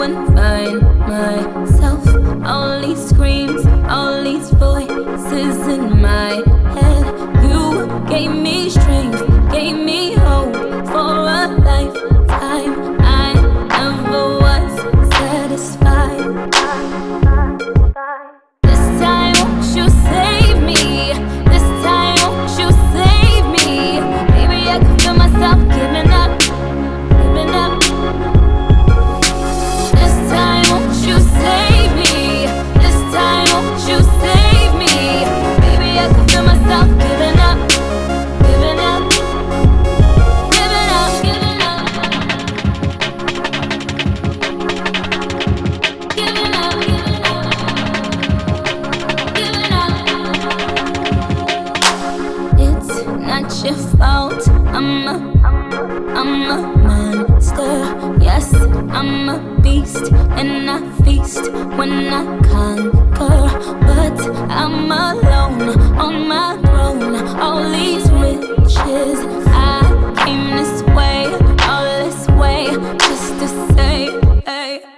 and find myself. All these screams, all these voices in my head. You gave me strength, gave me hope for a lifetime. I never was satisfied. This time won't you save me? This time won't you save me? Maybe I can feel myself giving up, giving up. This time won't you save me? This time won't you save me? Maybe I can feel myself giving up, giving up, giving up, giving up, giving up, giving up. It's not your fault. I'm a monster. Yes, I'm a beast, and I feast when I conquer. But I'm alone on my throne. All these riches, I came this way, all this way, just to say, hey.